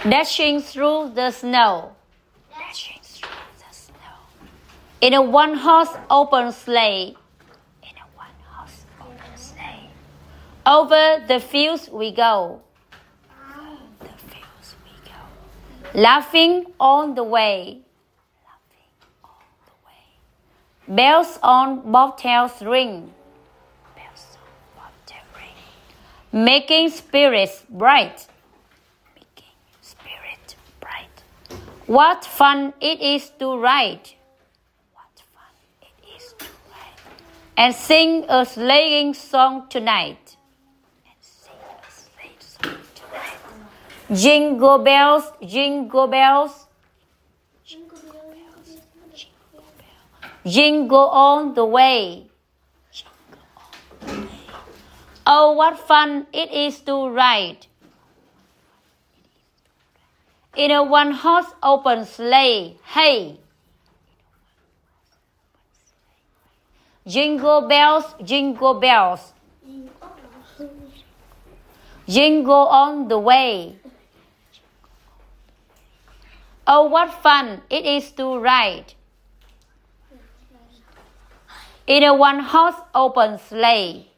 Dashing through the snow. Dashing through the snow. In a one-horse open sleigh. In a one-horse open sleigh. Over the fields we go. Over the fields we go. Laughing on the way. Laughing on the way. Bells on bobtails ring. Bells on bobtails ring. Making spirits bright. What fun it is to ride. What fun it is to ride. And sing a sleighing song tonight. And sing a sleighing song tonight. Jingle bells, jingle bells. Jingle bells, jingle bells. Jingle on the way. Jingle on the way. Oh, what fun it is to ride. In a one-horse open sleigh, hey! Jingle bells, jingle bells. Jingle on the way. Oh, what fun it is to ride. In a one-horse open sleigh.